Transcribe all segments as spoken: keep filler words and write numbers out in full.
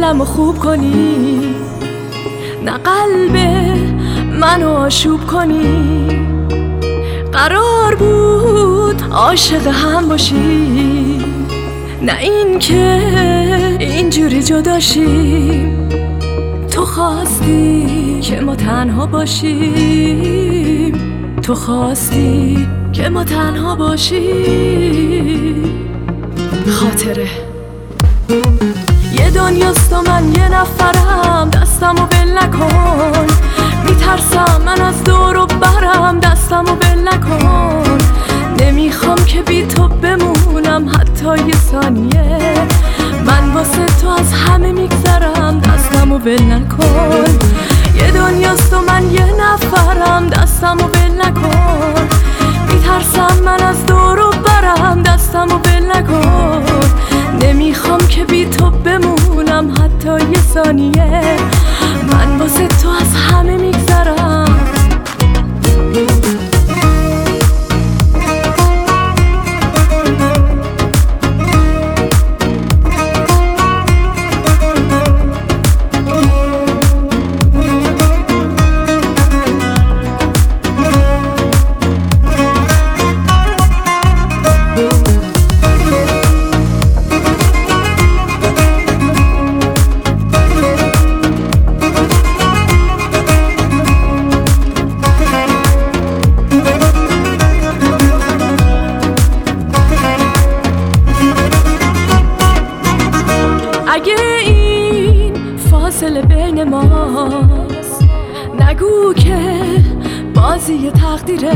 حالمو خوب کنی، نه قلب منو آشوب کنی. قرار بود عاشق هم باشی، نه این که اینجوری جداشیم. تو خواستی که ما تنها باشیم، تو خواستی که ما تنها باشیم. خاطره یه دنیاست و من یه نفرم، دستمو بل نکن. میترسم من از دور و برم، دستمو بل نکن. نمیخوام که بی تو بمونم حتی یه ثانیه. من واسه تو از همه میگذرم، دستمو بل نکن. یه دنیاست و من یه نفرم، دستمو بل نکن. میترسم من از دور و برم، دستمو بل نکن. نمیخوام که بی تو بمونم حتی یه ثانیه. من واسه تو از همه میگذرم. اگه این فاصله بین ماست، نگو که بازی تقدیره.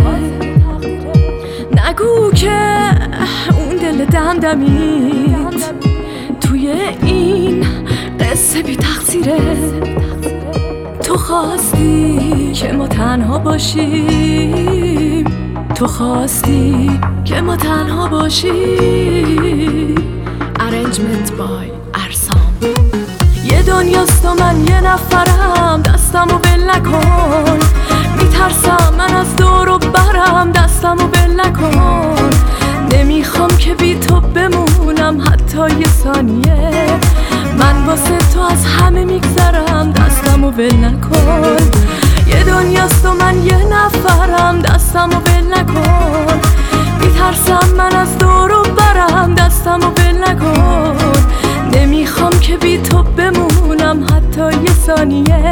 نگو که اون دل دمدمیت توی این قصه بی تقصیره. تو خواستی که ما تنها باشیم، تو خواستی که ما تنها باشیم. Arrangement by ارسام. یه دنیاست و من یه نفرم، دستمو بل نکن. میترسم من از دور و برم، دستمو بل نکن. نمیخوام که بی تو بمونم حتی یه ثانیه. من واسه تو از همه میگذرم، دستمو بل نکن. یه دنیاست و من یه نفرم، دستمو بل نکن. میترسم من از دور و برم، دستمو بل نکن. نمیخوام که بی تو بمونم حتی یه ثانیه.